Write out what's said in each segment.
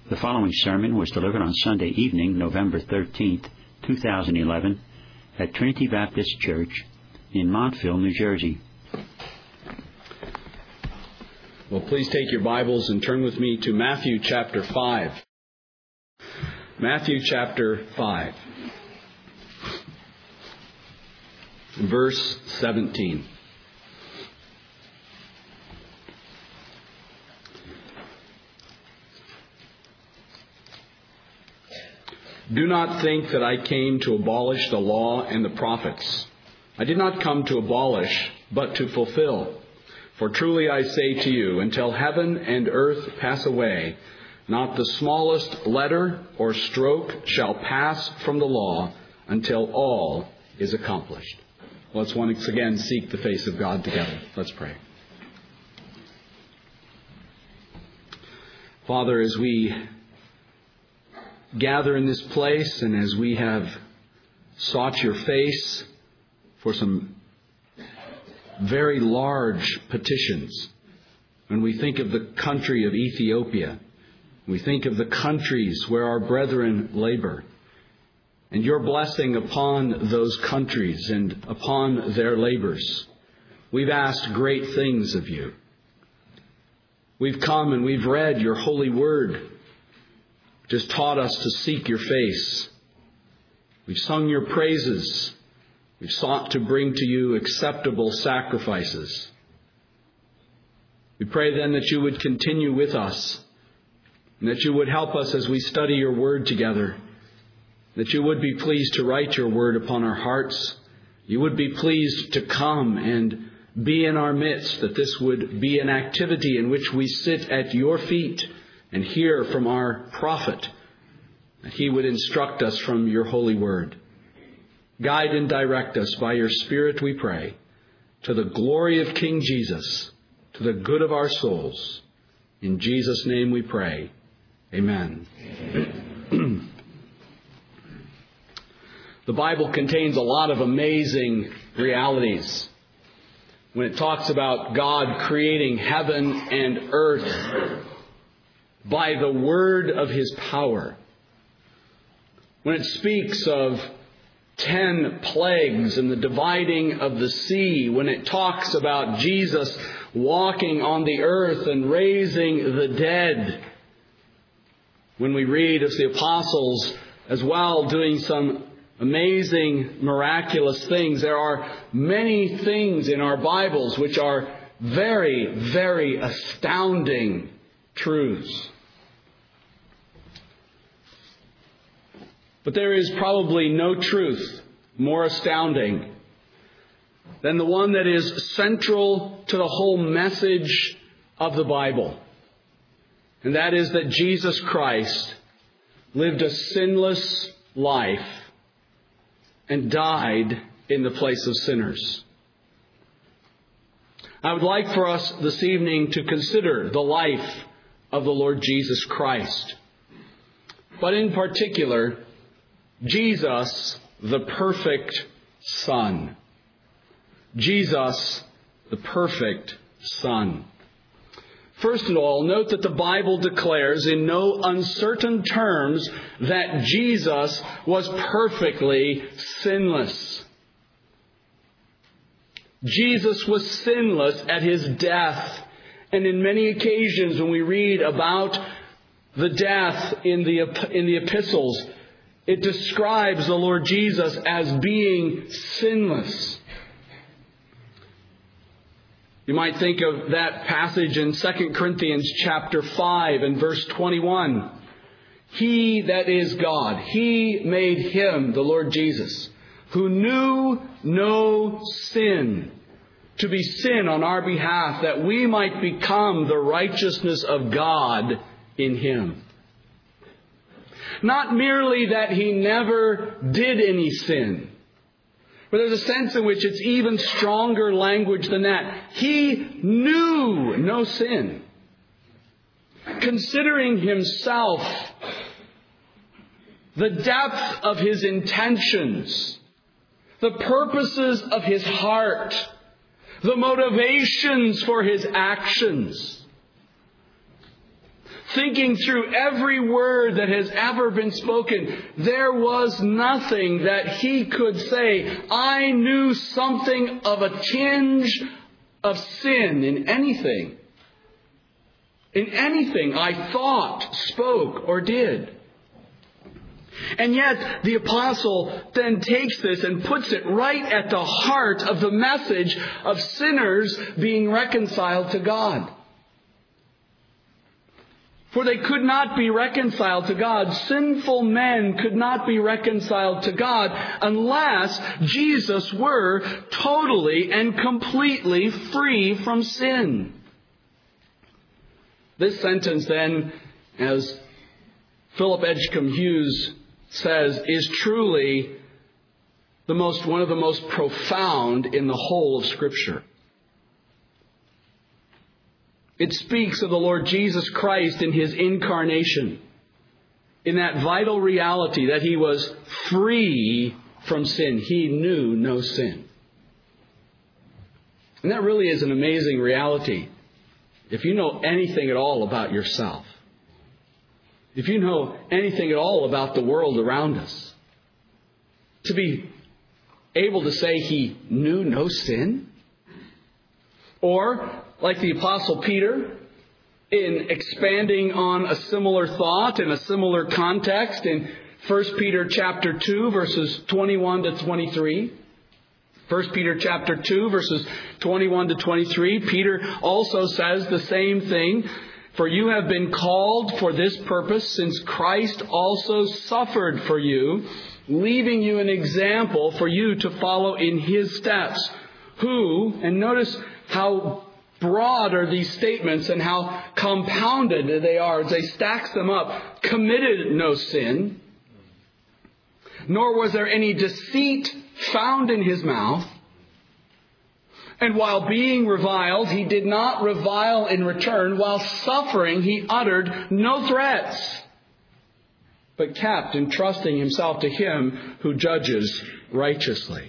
The following sermon was delivered on Sunday evening, November 13th, 2011, at Trinity Baptist Church in Montville, New Jersey. Well, please take your Bibles and turn with me to Matthew chapter 5. Matthew chapter 5, verse 17. Do not think that I came to abolish the law and the prophets. I did not come to abolish, but to fulfill. For truly I say to you, until heaven and earth pass away, not the smallest letter or stroke shall pass from the law until all is accomplished. Let's once again seek the face of God together. Let's pray. Father, as we gather in this place and as we have sought your face for some very large petitions, when we think of the country of Ethiopia, we think of the countries where our brethren labor, and your blessing upon those countries and upon their labors, we've asked great things of you. We've come and we've read your holy word, which has taught us to seek your face. We've sung your praises. We've sought to bring to you acceptable sacrifices. We pray then that you would continue with us, and that you would help us as we study your word together, that you would be pleased to write your word upon our hearts. You would be pleased to come and be in our midst, that this would be an activity in which we sit at your feet and hear from our prophet, that he would instruct us from your holy word. Guide and direct us by your Spirit, we pray, to the glory of King Jesus, to the good of our souls. In Jesus' name we pray. Amen. Amen. The Bible contains a lot of amazing realities. When it talks about God creating heaven and earth by the word of his power, when it speaks of 10 plagues and the dividing of the sea, when it talks about Jesus walking on the earth and raising the dead, when we read of the apostles as well doing some amazing, miraculous things, there are many things in our Bibles which are very, very astounding truths. But there is probably no truth more astounding than the one that is central to the whole message of the Bible. And that is that Jesus Christ lived a sinless life and died in the place of sinners. I would like for us this evening to consider the life of the Lord Jesus Christ, but in particular, Jesus, the perfect Son. Jesus, the perfect Son. First of all, note that the Bible declares in no uncertain terms that Jesus was perfectly sinless. Jesus was sinless at his death. And in many occasions when we read about the death in the epistles, it describes the Lord Jesus as being sinless. You might think of that passage in 2 Corinthians chapter 5 and verse 21. He, that is God, he made him, the Lord Jesus, who knew no sin, to be sin on our behalf, that we might become the righteousness of God in him. Not merely that he never did any sin, but there's a sense in which it's even stronger language than that. He knew no sin. Considering himself, the depth of his intentions, the purposes of his heart, the motivations for his actions, thinking through every word that has ever been spoken, there was nothing that he could say, I knew something of a tinge of sin in anything. In anything I thought, spoke, or did. And yet, the apostle then takes this and puts it right at the heart of the message of sinners being reconciled to God. For they could not be reconciled to God. Sinful men could not be reconciled to God unless Jesus were totally and completely free from sin. This sentence then, as Philip Edgecombe Hughes says, is truly one of the most profound in the whole of Scripture. It speaks of the Lord Jesus Christ in His incarnation, in that vital reality that He was free from sin. He knew no sin. And that really is an amazing reality. If you know anything at all about yourself, if you know anything at all about the world around us, to be able to say He knew no sin, or like the Apostle Peter, in expanding on a similar thought in a similar context in 1 Peter chapter 2, verses 21 to 23. 1 Peter chapter 2, verses 21 to 23, Peter also says the same thing. For you have been called for this purpose, since Christ also suffered for you, leaving you an example for you to follow in His steps. Who, and notice how broad are these statements and how compounded they are as they stack them up, committed no sin, nor was there any deceit found in His mouth. And while being reviled, He did not revile in return. While suffering, He uttered no threats, but kept entrusting Himself to Him who judges righteously.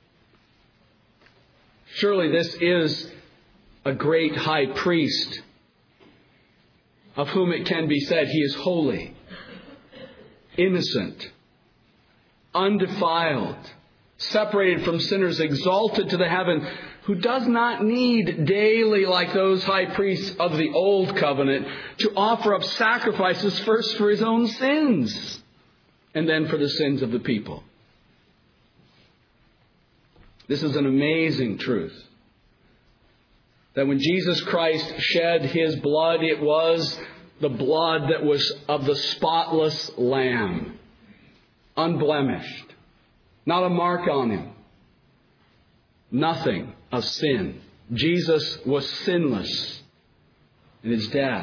Surely this is a great high priest of whom it can be said He is holy, innocent, undefiled, separated from sinners, exalted to the heaven, who does not need daily, like those high priests of the old covenant, to offer up sacrifices first for His own sins and then for the sins of the people. This is an amazing truth. That when Jesus Christ shed His blood, it was the blood that was of the spotless Lamb, unblemished, not a mark on Him, nothing of sin. Jesus was sinless in His death.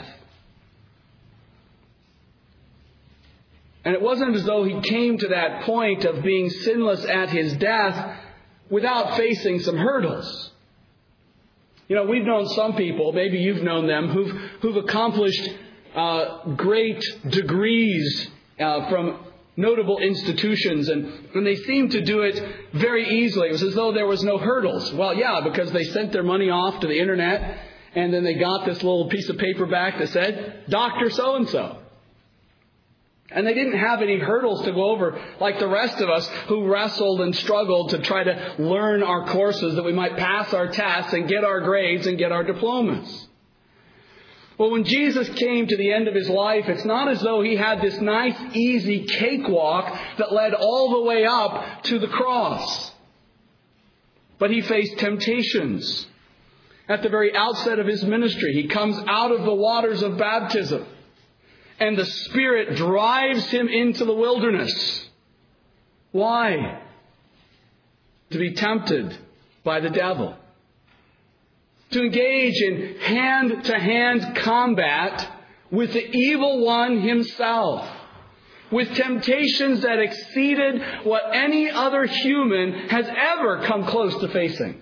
And it wasn't as though He came to that point of being sinless at His death without facing some hurdles. You know, we've known some people, maybe you've known them, who've accomplished great degrees from notable institutions, and they seem to do it very easily. It was as though there was no hurdles. Well, yeah, because they sent their money off to the internet, and then they got this little piece of paper back that said, Dr. So-and-so. And they didn't have any hurdles to go over like the rest of us who wrestled and struggled to try to learn our courses that we might pass our tests and get our grades and get our diplomas. Well, when Jesus came to the end of His life, it's not as though He had this nice, easy cakewalk that led all the way up to the cross. But He faced temptations. At the very outset of His ministry, He comes out of the waters of baptism, and the Spirit drives Him into the wilderness. Why? To be tempted by the devil. To engage in hand-to-hand combat with the evil one himself. With temptations that exceeded what any other human has ever come close to facing.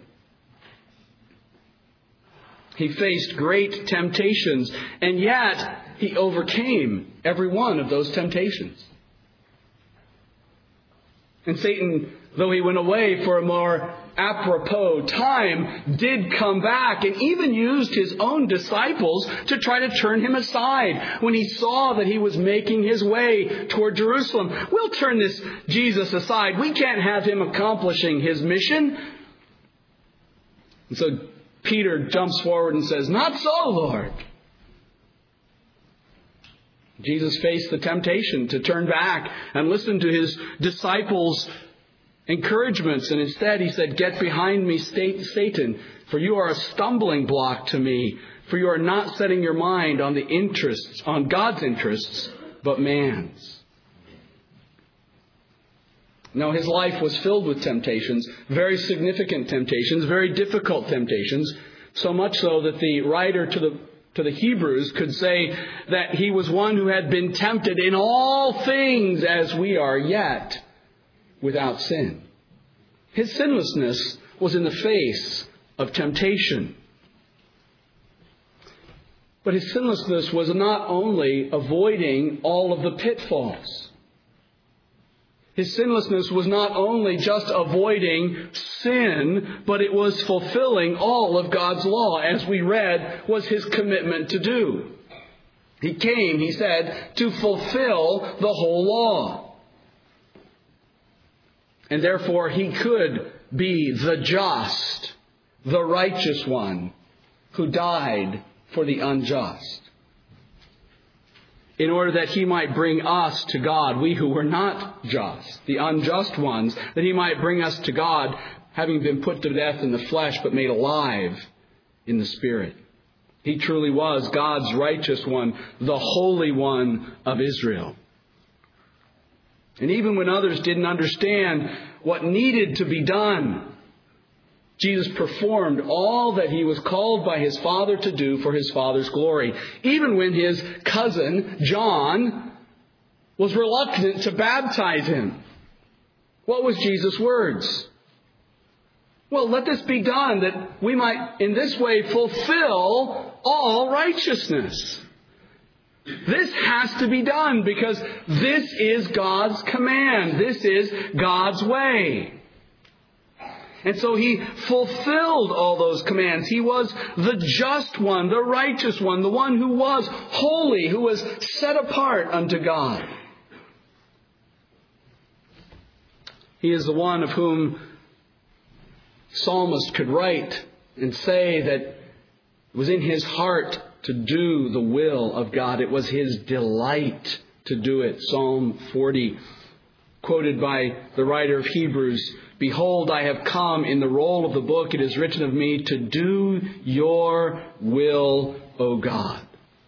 He faced great temptations, and yet He overcame every one of those temptations. And Satan though he went away for a more apropos time, did come back and even used his own disciples to try to turn him aside when he saw that he was making his way toward Jerusalem. We'll turn this Jesus aside. We can't have him accomplishing his mission. And so Peter jumps forward and says, "Not so, Lord." Jesus faced the temptation to turn back and listen to his disciples' encouragements. And instead he said, "Get behind me, Satan, for you are a stumbling block to me. For you are not setting your mind on God's interests, but man's." Now, his life was filled with temptations, very significant temptations, very difficult temptations, so much so that the writer to the Hebrews could say that he was one who had been tempted in all things as we are, yet without sin. His sinlessness was in the face of temptation. But his sinlessness was not only avoiding all of the pitfalls. His sinlessness was not only just avoiding sin, but it was fulfilling all of God's law, as we read, was his commitment to do. He came, he said, to fulfill the whole law. And therefore he could be the just, the righteous one who died for the unjust, in order that he might bring us to God, we who were not just, the unjust ones, that he might bring us to God, having been put to death in the flesh, but made alive in the Spirit. He truly was God's righteous one, the Holy One of Israel. And even when others didn't understand what needed to be done, Jesus performed all that he was called by his Father to do for his Father's glory. Even when his cousin, John, was reluctant to baptize him. What was Jesus' words? "Well, let this be done that we might in this way fulfill all righteousness." This has to be done because this is God's command. This is God's way. And so he fulfilled all those commands. He was the just one, the righteous one, the one who was holy, who was set apart unto God. He is the one of whom psalmist could write and say that it was in his heart to do the will of God. It was his delight to do it. Psalm 40, quoted by the writer of Hebrews, "Behold, I have come. In the roll of the book it is written of me to do your will, O God."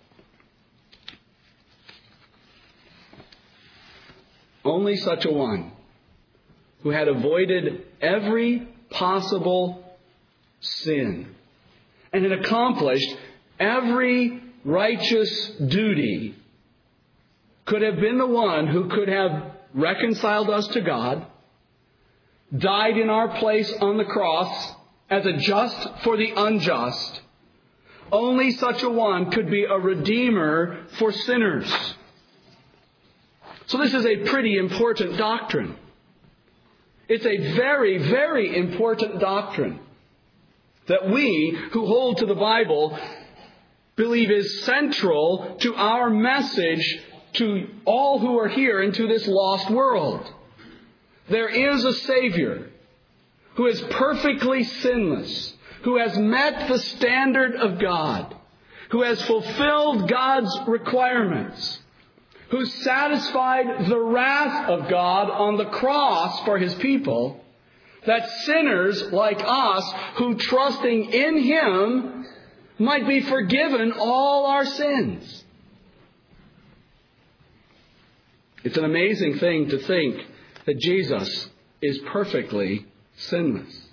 Only such a one who had avoided every possible sin and had accomplished every righteous duty could have been the one who could have reconciled us to God, died in our place on the cross as a just for the unjust. Only such a one could be a redeemer for sinners. So this is a pretty important doctrine. It's a very, very important doctrine that we who hold to the Bible believe is central to our message to all who are here and to this lost world. There is a Savior who is perfectly sinless, who has met the standard of God, who has fulfilled God's requirements, who satisfied the wrath of God on the cross for his people, that sinners like us who trusting in him might be forgiven all our sins. It's an amazing thing to think that Jesus is perfectly sinless.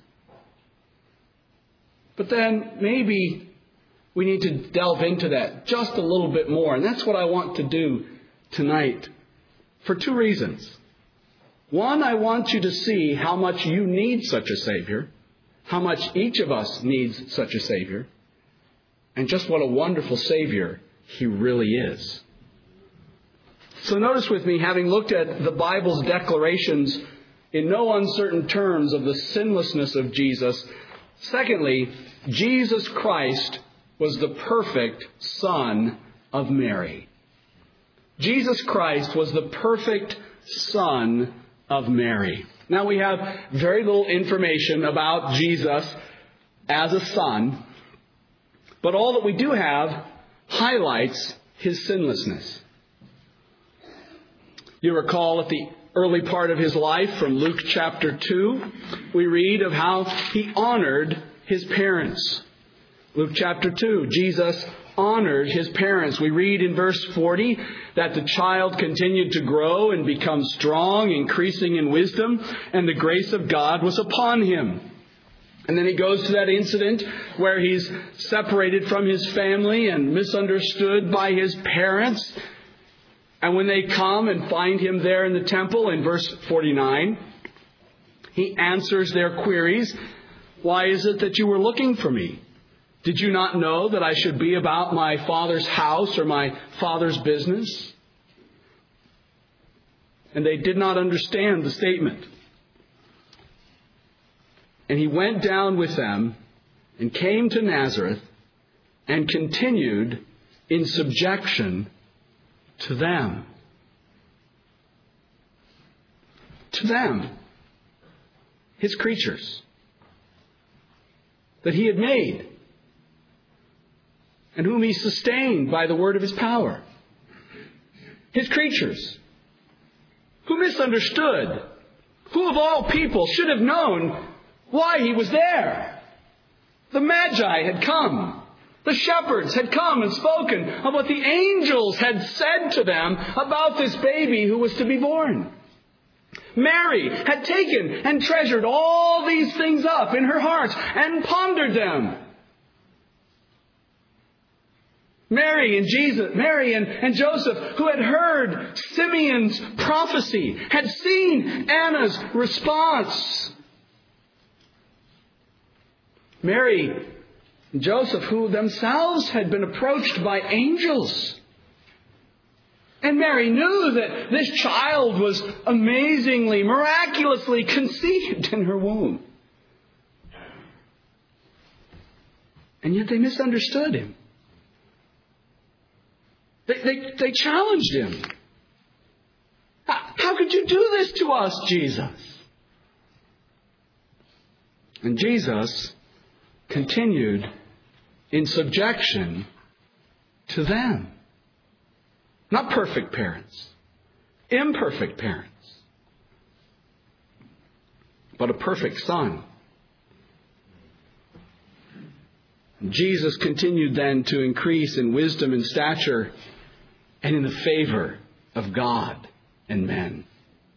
But then maybe we need to delve into that just a little bit more. And that's what I want to do tonight for two reasons. One, I want you to see how much you need such a Savior, how much each of us needs such a Savior, and just what a wonderful Savior he really is. So notice with me, having looked at the Bible's declarations in no uncertain terms of the sinlessness of Jesus. Secondly, Jesus Christ was the perfect Son of Mary. Jesus Christ was the perfect Son of Mary. Now we have very little information about Jesus as a son, but all that we do have highlights his sinlessness. You recall at the early part of his life from Luke chapter 2, we read of how he honored his parents. Luke chapter 2, Jesus honored his parents. We read in verse 40 that the child continued to grow and become strong, increasing in wisdom, and the grace of God was upon him. And then he goes to that incident where he's separated from his family and misunderstood by his parents. And when they come and find him there in the temple, in verse 49, he answers their queries. Why is it that you were looking for me? Did you not know that I should be about my Father's house or my Father's business? And they did not understand the statement. And he went down with them and came to Nazareth and continued in subjection to them. To them. His creatures. That he had made. And whom he sustained by the word of his power. His creatures. Who misunderstood. Who of all people should have known why he was there. The Magi had come. The shepherds had come and spoken of what the angels had said to them about this baby who was to be born. Mary had taken and treasured all these things up in her heart and pondered them. Mary and Joseph, who had heard Simeon's prophecy, had seen Anna's response. Mary and Joseph, who themselves had been approached by angels. And Mary knew that this child was amazingly, miraculously conceived in her womb. And yet they misunderstood him. They challenged him. How could you do this to us, Jesus? And Jesus continued in subjection to them. Not perfect parents. Imperfect parents. But a perfect Son. Jesus continued then to increase in wisdom and stature and in the favor of God and men.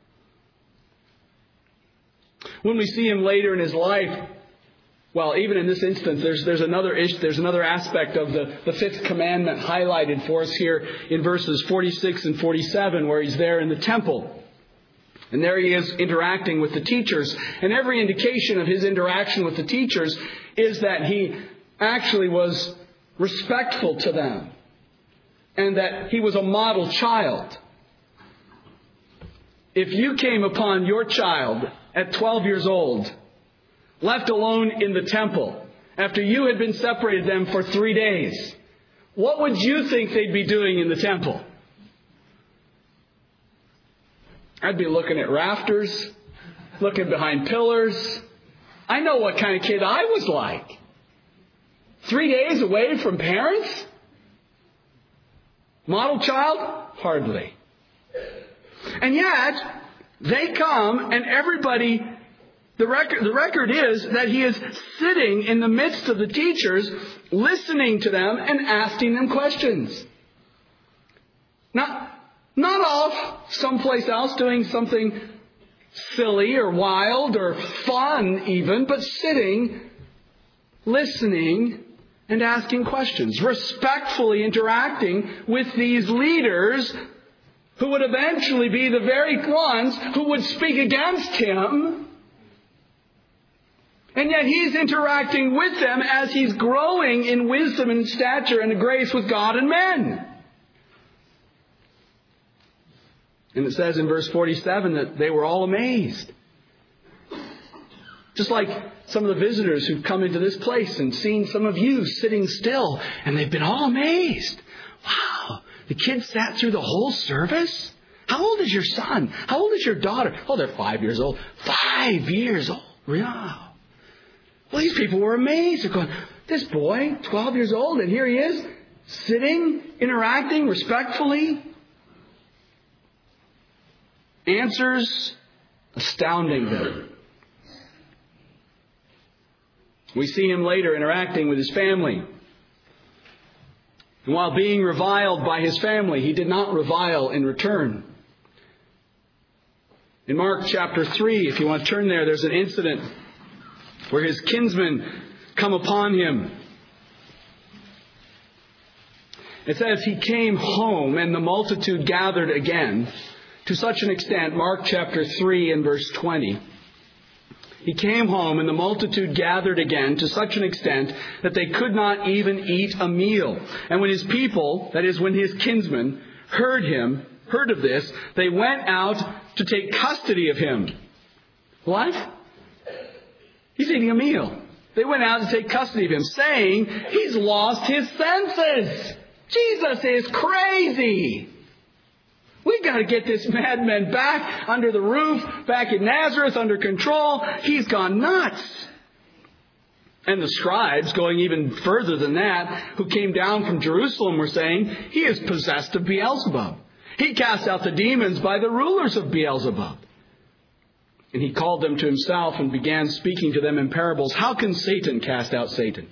When we see him later in his life, well, even in this instance, there's another aspect of the fifth commandment highlighted for us here in verses 46 and 47, where he's there in the temple. And there he is interacting with the teachers. And every indication of his interaction with the teachers is that he actually was respectful to them. And that he was a model child. If you came upon your child at 12 years old, left alone in the temple, after you had been separated them for 3 days, what would you think they'd be doing in the temple? I'd be looking at rafters, looking behind pillars. I know what kind of kid I was like. 3 days away from parents? Model child? Hardly. And yet, they come and everybody, the record is that he is sitting in the midst of the teachers, listening to them and asking them questions. Not off someplace else doing something silly or wild or fun even, but sitting, listening, and asking questions, respectfully interacting with these leaders who would eventually be the very ones who would speak against him. And yet he's interacting with them as he's growing in wisdom and stature and grace with God and men. And it says in verse 47 that they were all amazed. Just like some of the visitors who've come into this place and seen some of you sitting still, and they've been all amazed. Wow, the kids sat through the whole service? How old is your son? How old is your daughter? Oh, they're 5 years old. 5 years old. Wow. Well, these people were amazed. They're going, this boy, 12 years old, and here he is, sitting, interacting respectfully. Answers astounding them. We see him later interacting with his family. And while being reviled by his family, he did not revile in return. In Mark chapter 3, if you want to turn there, there's an incident where his kinsmen come upon him. It says he came home and the multitude gathered again to such an extent, Mark chapter 3 and verse 20. He came home and the multitude gathered again to such an extent that they could not even eat a meal. And when his people, that is when his kinsmen, heard of this, they went out to take custody of him. What? He's eating a meal. They went out to take custody of him, saying, he's lost his senses. Jesus is crazy. We've got to get this madman back under the roof, back in Nazareth, under control. He's gone nuts. And the scribes, going even further than that, who came down from Jerusalem, were saying, he is possessed of Beelzebub. He cast out the demons by the rulers of Beelzebub. And he called them to himself and began speaking to them in parables. How can Satan cast out Satan?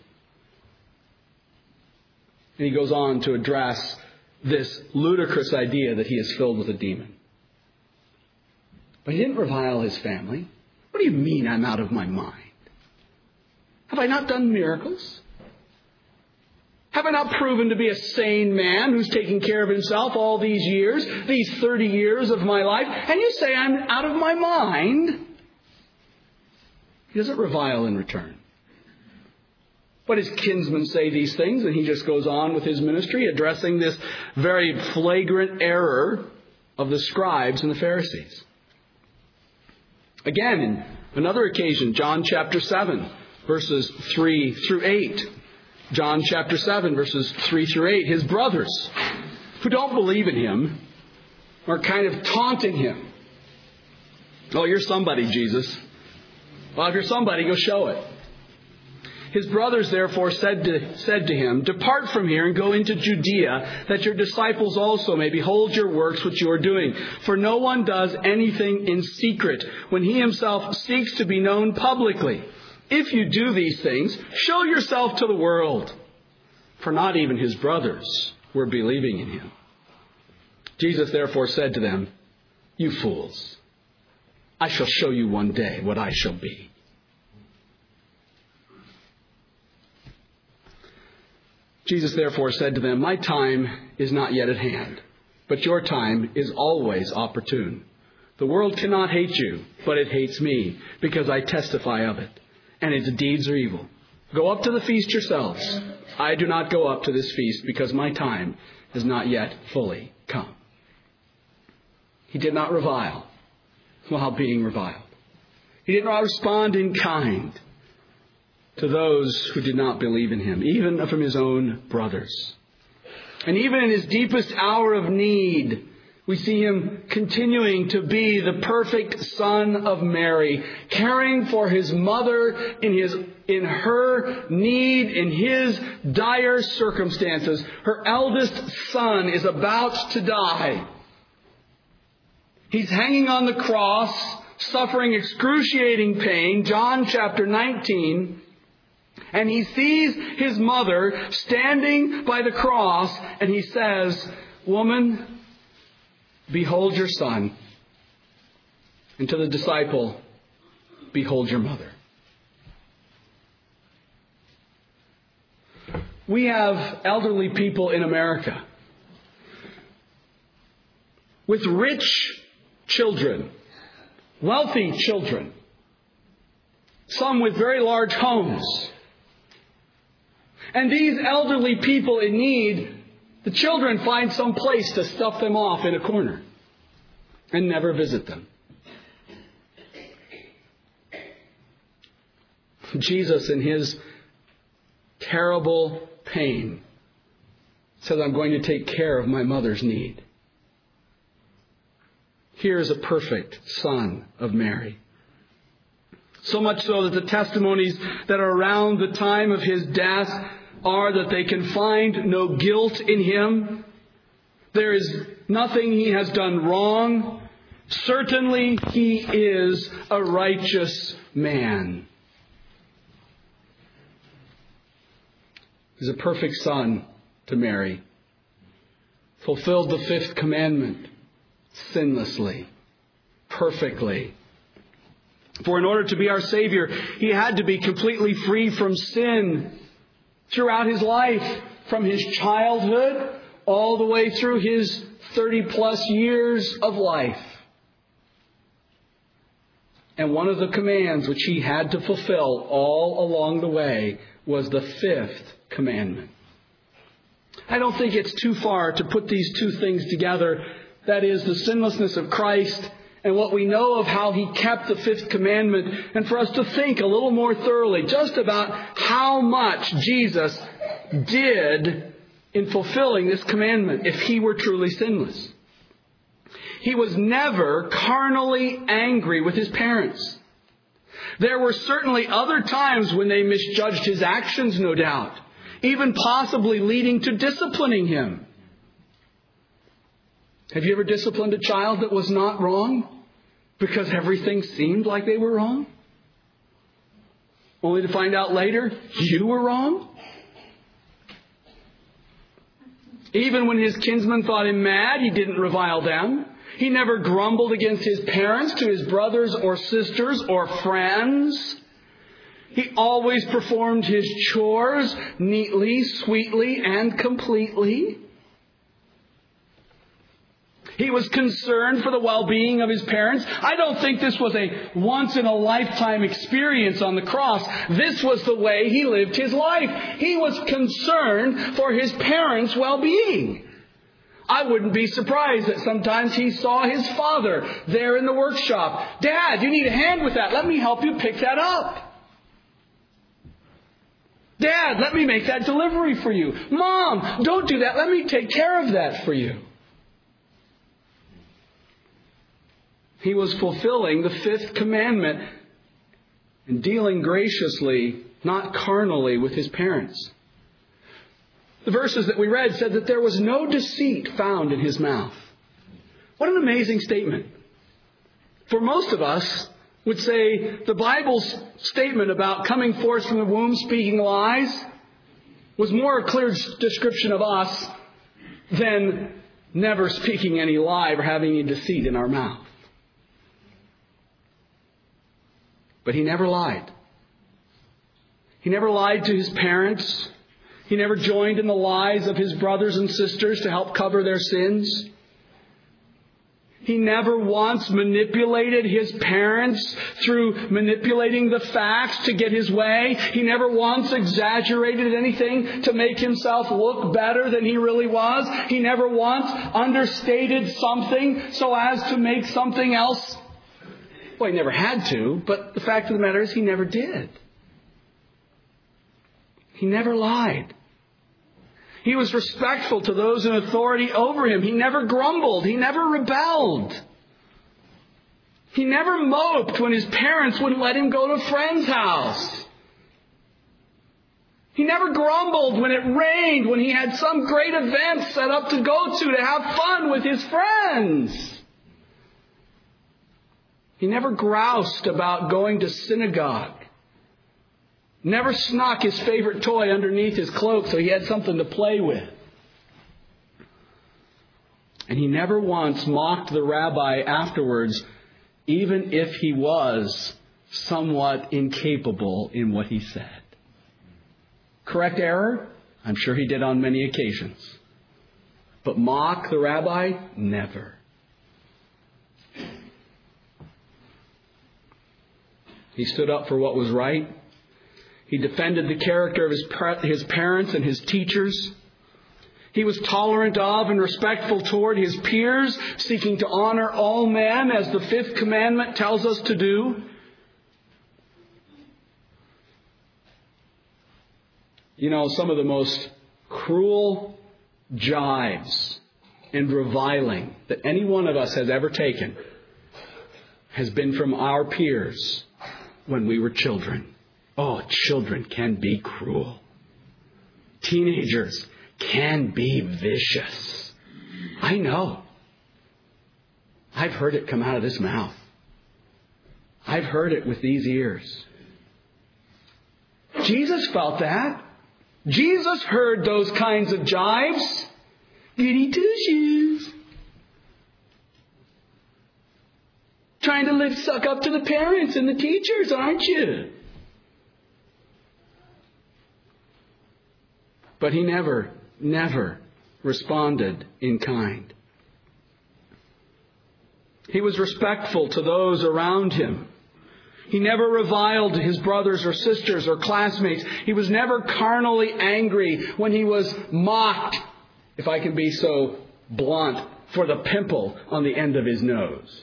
And he goes on to address this ludicrous idea that he is filled with a demon. But he didn't revile his family. What do you mean I'm out of my mind? Have I not done miracles? Have I not proven to be a sane man who's taking care of himself all these years, these 30 years of my life? And you say I'm out of my mind? He doesn't revile in return. But his kinsmen say these things, and he just goes on with his ministry, addressing this very flagrant error of the scribes and the Pharisees. Again, in another occasion, John chapter 7, verses 3 through 8. John chapter 7, verses 3 through 8. His brothers, who don't believe in him, are kind of taunting him. Oh, you're somebody, Jesus. Well, if you're somebody, go show it. His brothers therefore said to him, depart from here and go into Judea, that your disciples also may behold your works which you are doing. For no one does anything in secret when he himself seeks to be known publicly. If you do these things, show yourself to the world. For not even his brothers were believing in him. Jesus therefore said to them, you fools, I shall show you one day what I shall be. Jesus therefore said to them, my time is not yet at hand, but your time is always opportune. The world cannot hate you, but it hates me, because I testify of it, and its deeds are evil. Go up to the feast yourselves. I do not go up to this feast, because my time is not yet fully come. He did not revile while being reviled. He did not respond in kind to those who did not believe in him, even from his own brothers. And even in his deepest hour of need, we see him continuing to be the perfect son of Mary, caring for his mother in her need, in his dire circumstances. Her eldest son is about to die. He's hanging on the cross, suffering excruciating pain. John chapter 19. And he sees his mother standing by the cross, and he says, woman, behold your son. And to the disciple, behold your mother. We have elderly people in America with rich children, wealthy children, some with very large homes. And these elderly people in need, the children find some place to stuff them off in a corner and never visit them. Jesus, in His terrible pain, says, I'm going to take care of my mother's need. Here is a perfect son of Mary. So much so that the testimonies that are around the time of His death are that they can find no guilt in Him. There is nothing He has done wrong. Certainly He is a righteous man. He's a perfect son to Mary. Fulfilled the 5th commandment sinlessly, perfectly. For in order to be our Savior, He had to be completely free from sin throughout His life, from His childhood all the way through His 30-plus years of life. And one of the commands which He had to fulfill all along the way was the 5th commandment. I don't think it's too far to put these two things together. That is, the sinlessness of Christ and what we know of how He kept the 5th commandment, and for us to think a little more thoroughly just about how much Jesus did in fulfilling this commandment if He were truly sinless. He was never carnally angry with His parents. There were certainly other times when they misjudged His actions, no doubt, even possibly leading to disciplining Him. Have you ever disciplined a child that was not wrong because everything seemed like they were wrong? Only to find out later you were wrong? Even when his kinsmen thought him mad, he didn't revile them. He never grumbled against his parents to his brothers or sisters or friends. He always performed his chores neatly, sweetly, and completely. He was concerned for the well-being of his parents. I don't think this was a once-in-a-lifetime experience on the cross. This was the way he lived his life. He was concerned for his parents' well-being. I wouldn't be surprised that sometimes he saw his father there in the workshop. Dad, you need a hand with that. Let me help you pick that up. Dad, let me make that delivery for you. Mom, don't do that. Let me take care of that for you. He was fulfilling the 5th commandment and dealing graciously, not carnally, with his parents. The verses that we read said that there was no deceit found in his mouth. What an amazing statement. For most of us would say the Bible's statement about coming forth from the womb speaking lies was more a clear description of us than never speaking any lie or having any deceit in our mouth. But he never lied. He never lied to his parents. He never joined in the lies of his brothers and sisters to help cover their sins. He never once manipulated his parents through manipulating the facts to get his way. He never once exaggerated anything to make himself look better than he really was. He never once understated something so as to make something else. Well, he never had to, but the fact of the matter is he never did. He never lied. He was respectful to those in authority over him. He never grumbled. He never rebelled. He never moped when his parents wouldn't let him go to a friend's house. He never grumbled when it rained, when he had some great event set up to go to have fun with his friends. He never groused about going to synagogue. Never snuck his favorite toy underneath his cloak so he had something to play with. And he never once mocked the rabbi afterwards, even if he was somewhat incapable in what he said. Correct error? I'm sure he did on many occasions. But mock the rabbi? Never. He stood up for what was right. He defended the character of his parents and his teachers. He was tolerant of and respectful toward his peers, seeking to honor all men as the 5th commandment tells us to do. You know, some of the most cruel jibes and reviling that any one of us has ever taken has been from our peers when we were children. Oh, children can be cruel. Teenagers can be vicious. I know. I've heard it come out of this mouth. I've heard it with these ears. Jesus felt that. Jesus heard those kinds of jibes. Goody two-shoes. Trying to suck up to the parents and the teachers, aren't you? But he never responded in kind. He was respectful to those around him. He never reviled his brothers or sisters or classmates. He was never carnally angry when he was mocked, if I can be so blunt, for the pimple on the end of his nose.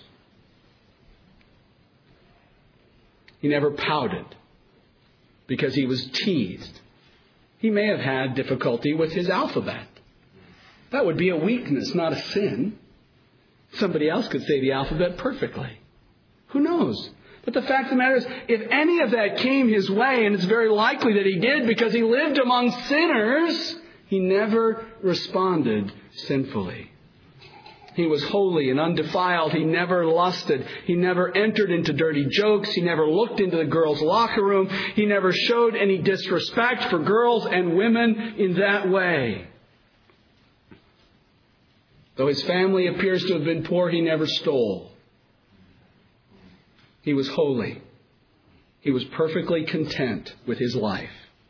He never pouted because he was teased. He may have had difficulty with his alphabet. That would be a weakness, not a sin. Somebody else could say the alphabet perfectly. Who knows? But the fact of the matter is, if any of that came his way, and it's very likely that he did because he lived among sinners, he never responded sinfully. He was holy and undefiled. He never lusted. He never entered into dirty jokes. He never looked into the girls' locker room. He never showed any disrespect for girls and women in that way. Though his family appears to have been poor, he never stole. He was holy. He was perfectly content with his life.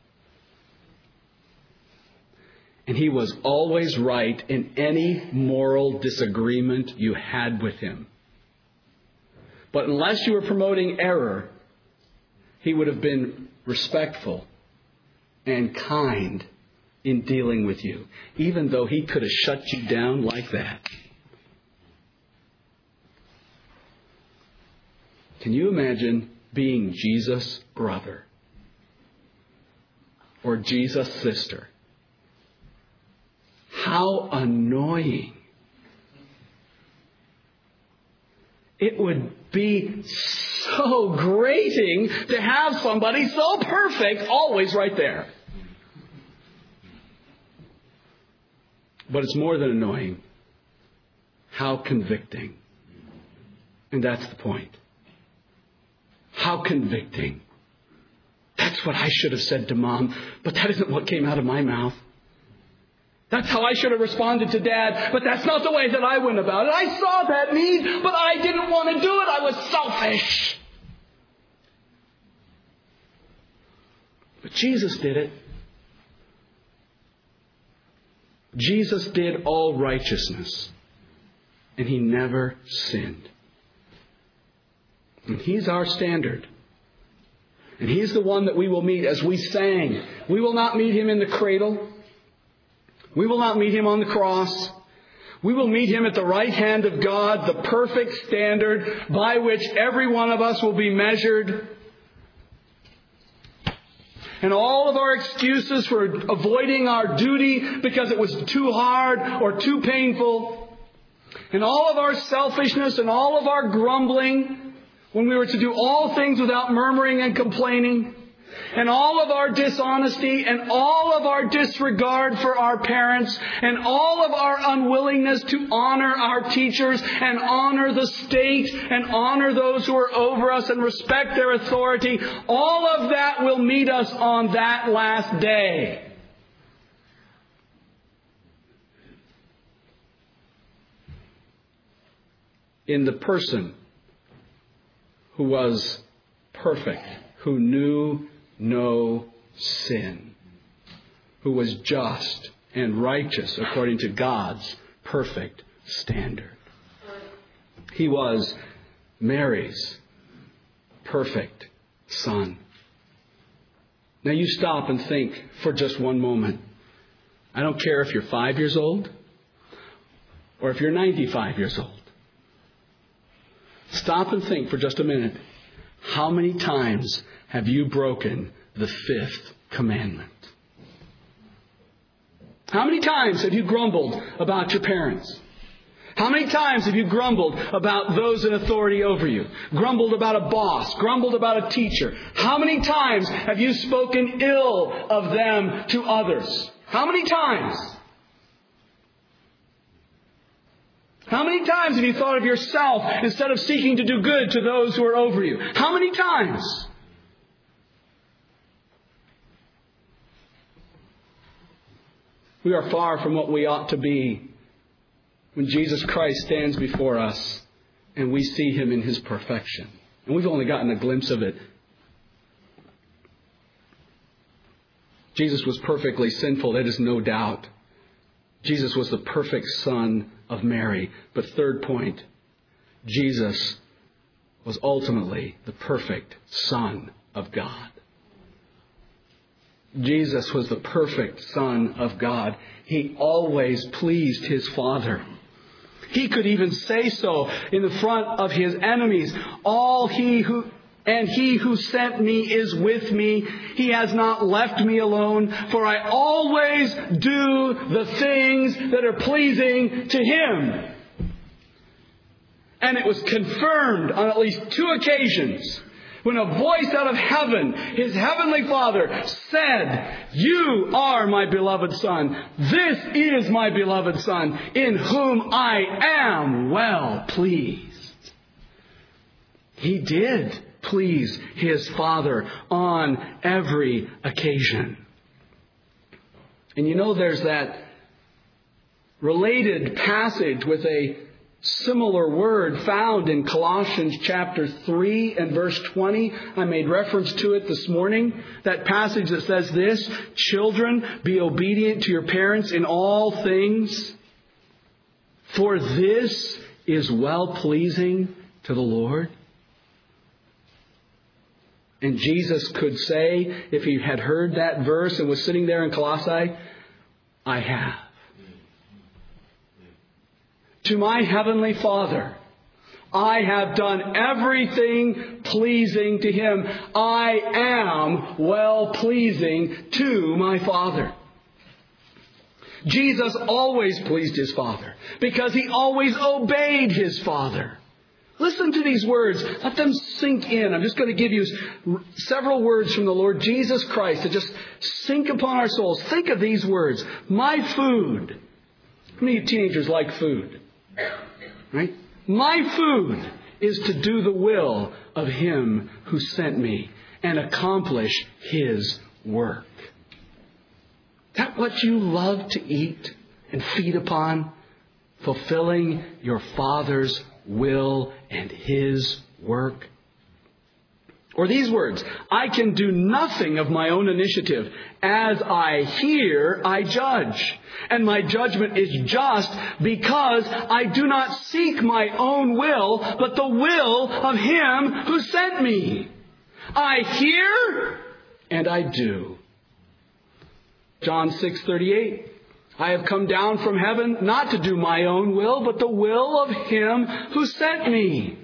And he was always right in any moral disagreement you had with him. But unless you were promoting error, he would have been respectful and kind in dealing with you, even though he could have shut you down like that. Can you imagine being Jesus' brother or Jesus' sister? How annoying. It would be so grating to have somebody so perfect always right there. But it's more than annoying. How convicting. And that's the point. How convicting. That's what I should have said to Mom, but that isn't what came out of my mouth. That's how I should have responded to Dad, but that's not the way that I went about it. I saw that need, but I didn't want to do it. I was selfish. But Jesus did it. Jesus did all righteousness, and he never sinned. And he's our standard. And he's the one that we will meet as we sang. We will not meet him in the cradle. We will not meet him on the cross. We will meet him at the right hand of God, the perfect standard by which every one of us will be measured. And all of our excuses for avoiding our duty because it was too hard or too painful, and all of our selfishness and all of our grumbling when we were to do all things without murmuring and complaining, and all of our dishonesty and all of our disregard for our parents and all of our unwillingness to honor our teachers and honor the state and honor those who are over us and respect their authority, all of that will meet us on that last day. In the person who was perfect, who knew no sin, who was just and righteous according to God's perfect standard. He was Mary's perfect son. Now you stop and think for just one moment. I don't care if you're 5 years old or if you're 95 years old. Stop and think for just a minute. How many times have you broken the 5th commandment? How many times have you grumbled about your parents? How many times have you grumbled about those in authority over you? Grumbled about a boss? Grumbled about a teacher? How many times have you spoken ill of them to others? How many times? How many times have you thought of yourself instead of seeking to do good to those who are over you? How many times? We are far from what we ought to be when Jesus Christ stands before us and we see Him in His perfection. And we've only gotten a glimpse of it. Jesus was perfectly sinful, there is no doubt. Jesus was the perfect Son of Mary. But third point, Jesus was ultimately the perfect Son of God. Jesus was the perfect Son of God. He always pleased His Father. He could even say so in the front of His enemies. He who sent me is with me. He has not left me alone, for I always do the things that are pleasing to Him. And it was confirmed on at least 2 occasions when a voice out of heaven, His heavenly Father, said, "You are my beloved Son. This is my beloved Son, in whom I am well pleased." He did please His Father on every occasion. And you know, there's that related passage with a similar word found in Colossians chapter 3 and verse 20. I made reference to it this morning. That passage that says this: "Children, be obedient to your parents in all things, for this is well-pleasing to the Lord." And Jesus could say, if He had heard that verse and was sitting there in Colossae, "I have. To my heavenly Father, I have done everything pleasing to Him. I am well-pleasing to my Father." Jesus always pleased His Father because He always obeyed His Father. Listen to these words. Let them sink in. I'm just going to give you several words from the Lord Jesus Christ to just sink upon our souls. Think of these words. My food. How many teenagers like food? Right? My food is to do the will of Him who sent me and accomplish His work. Is that what you love to eat and feed upon? Fulfilling your Father's will and His work? Or these words: "I can do nothing of my own initiative. As I hear, I judge. And my judgment is just because I do not seek my own will, but the will of Him who sent me. I hear and I do." John 6:38. "I have come down from heaven not to do my own will, but the will of Him who sent me.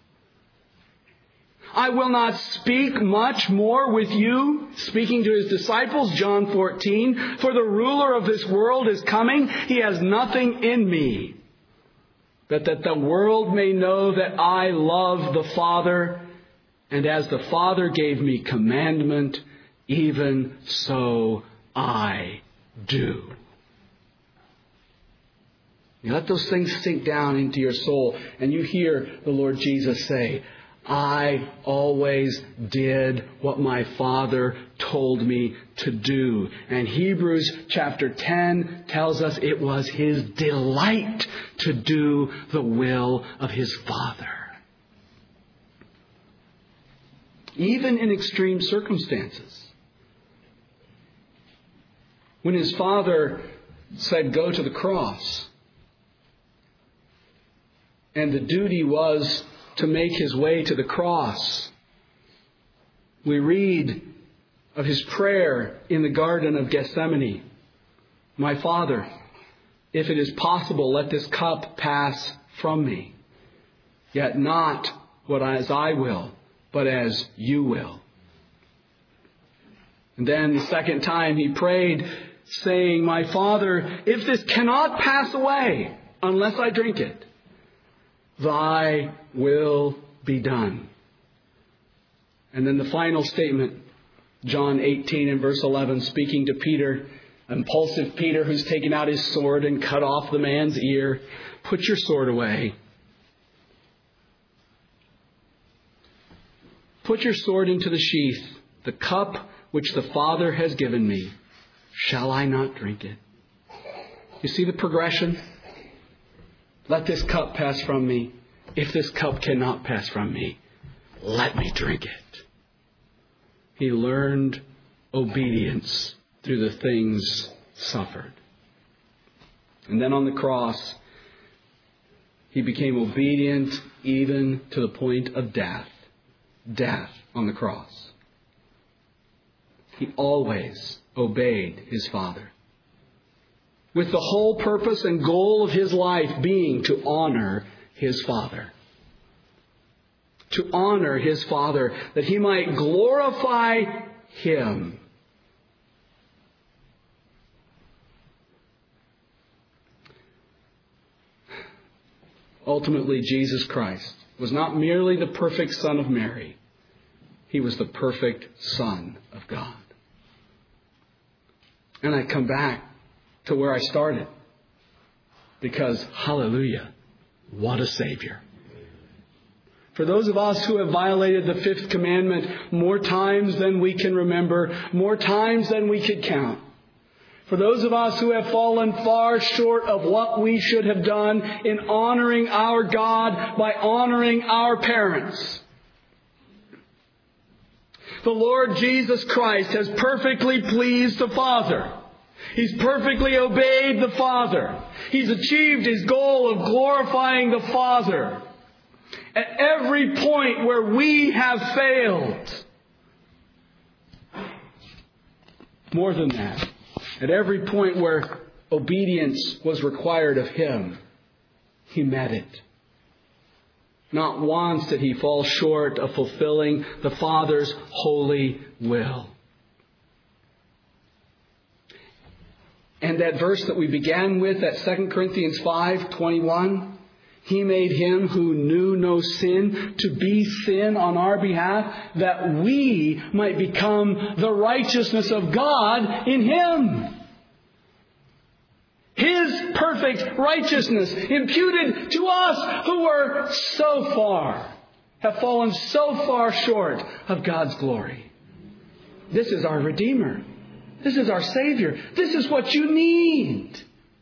I will not speak much more with you," speaking to His disciples, John 14, "for the ruler of this world is coming. He has nothing in me. But that the world may know that I love the Father, and as the Father gave me commandment, even so I do." You let those things sink down into your soul, and you hear the Lord Jesus say, "I always did what my Father told me to do." And Hebrews chapter 10 tells us it was His delight to do the will of His Father. Even in extreme circumstances. When His Father said, "Go to the cross," and the duty was to make His way to the cross, we read of His prayer in the Garden of Gethsemane. "My Father, if it is possible, let this cup pass from me. Yet not as I will, but as you will." And then the second time He prayed, saying, "My Father, if this cannot pass away unless I drink it, thy will be done." And then the final statement, John 18 and verse 11, speaking to Peter, impulsive Peter who's taken out his sword and cut off the man's ear. "Put your sword away. Put your sword into the sheath. The cup which the Father has given me, shall I not drink it?" You see the progression? Let this cup pass from me. If this cup cannot pass from me, let me drink it. He learned obedience through the things suffered. And then on the cross, he became obedient even to the point of death. Death on the cross. He always obeyed his Father, with the whole purpose and goal of his life being to honor his Father. To honor his Father, that he might glorify him. Ultimately, Jesus Christ was not merely the perfect Son of Mary. He was the perfect Son of God. And I come back to where I started. Because, hallelujah, what a Savior. For those of us who have violated the fifth commandment more times than we can remember, more times than we could count. For those of us who have fallen far short of what we should have done in honoring our God by honoring our parents. The Lord Jesus Christ has perfectly pleased the Father. He's perfectly obeyed the Father. He's achieved his goal of glorifying the Father. At every point where we have failed, more than that, at every point where obedience was required of him, he met it. Not once did he fall short of fulfilling the Father's holy will. And that verse that we began with, at 2 Corinthians 5:21, he made him who knew no sin to be sin on our behalf, that we might become the righteousness of God in him. His perfect righteousness imputed to us who were so far, have fallen so far short of God's glory. This is our Redeemer. This is our Savior. This is what you need.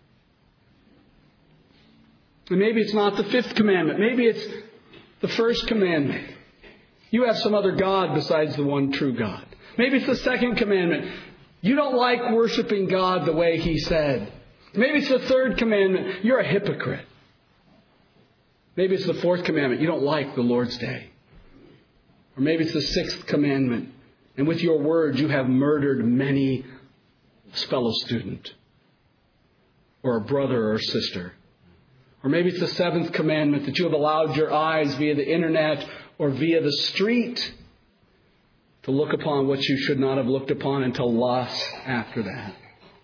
And maybe it's not the fifth commandment. Maybe it's the first commandment. You have some other God besides the one true God. Maybe it's the second commandment. You don't like worshiping God the way He said. Maybe it's the third commandment. You're a hypocrite. Maybe it's the fourth commandment. You don't like the Lord's Day. Or maybe it's the sixth commandment. And with your words, you have murdered many fellow student, or a brother or sister. Or maybe it's the seventh commandment, that you have allowed your eyes via the internet or via the street to look upon what you should not have looked upon and to lust after that.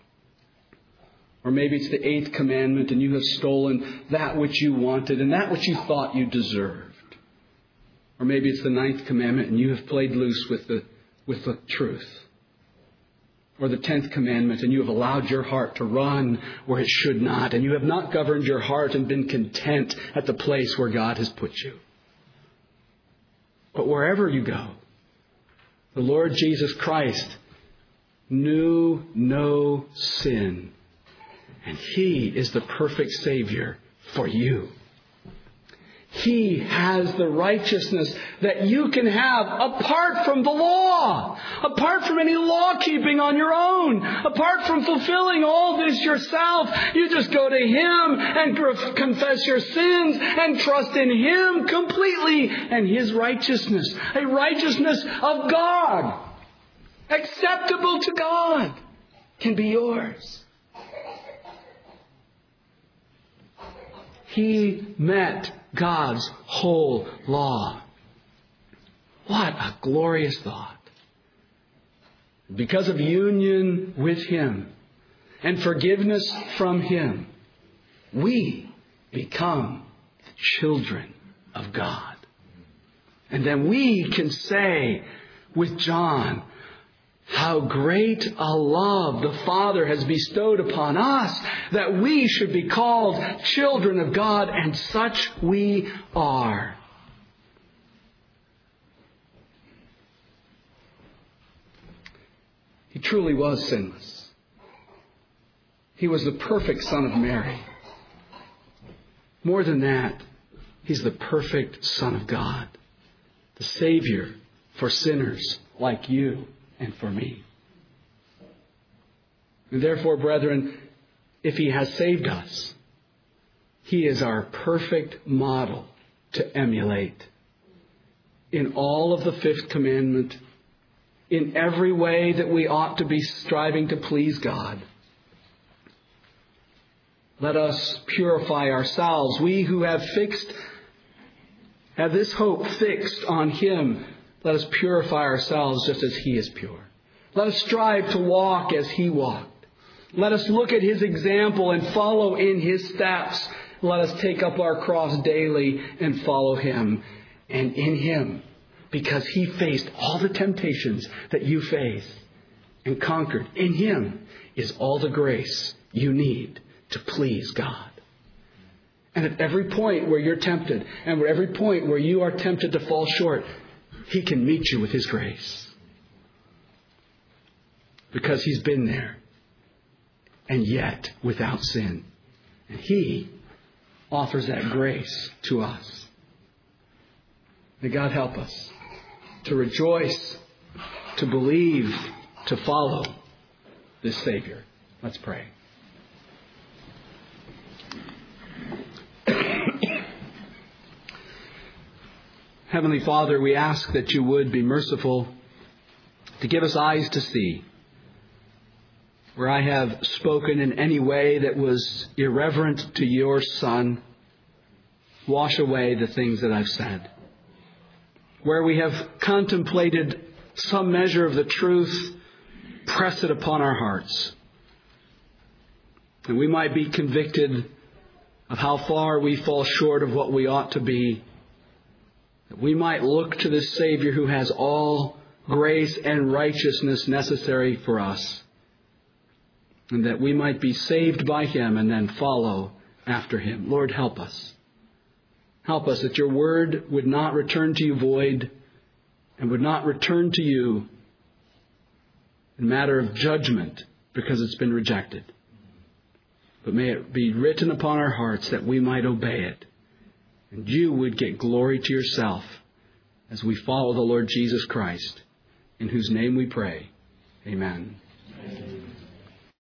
Or maybe it's the eighth commandment and you have stolen that which you wanted and that which you thought you deserved. Or maybe it's the ninth commandment and you have played loose with the truth. Or the 10th commandment, and you have allowed your heart to run where it should not, and you have not governed your heart and been content at the place where God has put you. But wherever you go, the Lord Jesus Christ knew no sin, and He is the perfect Savior for you. He has the righteousness that you can have apart from the law, apart from any law keeping on your own, apart from fulfilling all this yourself. You just go to Him and confess your sins and trust in Him completely, and His righteousness, a righteousness of God, acceptable to God, can be yours. He met God's whole law. What a glorious thought. Because of union with Him, and forgiveness from Him, we become the children of God. And then we can say with John, how great a love the Father has bestowed upon us that we should be called children of God, and such we are. He truly was sinless. He was the perfect Son of Mary. More than that, He's the perfect Son of God, the Savior for sinners like you and for me. And therefore, brethren, if He has saved us, He is our perfect model to emulate in all of the fifth commandment, in every way that we ought to be striving to please God. Let us purify ourselves. We who have this hope fixed on Him, let us purify ourselves just as He is pure. Let us strive to walk as He walked. Let us look at His example and follow in His steps. Let us take up our cross daily and follow Him. And in Him, because He faced all the temptations that you face and conquered, in Him is all the grace you need to please God. And at every point where you're tempted, and at every point where you are tempted to fall short, He can meet you with His grace. Because He's been there, and yet without sin. And He offers that grace to us. May God help us to rejoice, to believe, to follow this Savior. Let's pray. Heavenly Father, we ask that You would be merciful to give us eyes to see. Where I have spoken in any way that was irreverent to Your Son, wash away the things that I've said. Where we have contemplated some measure of the truth, press it upon our hearts. And we might be convicted of how far we fall short of what we ought to be. That we might look to the Savior who has all grace and righteousness necessary for us. And that we might be saved by Him and then follow after Him. Lord, help us. Help us that Your word would not return to You void and would not return to You in matter of judgment because it's been rejected. But may it be written upon our hearts that we might obey it. And You would get glory to Yourself as we follow the Lord Jesus Christ, in whose name we pray. Amen.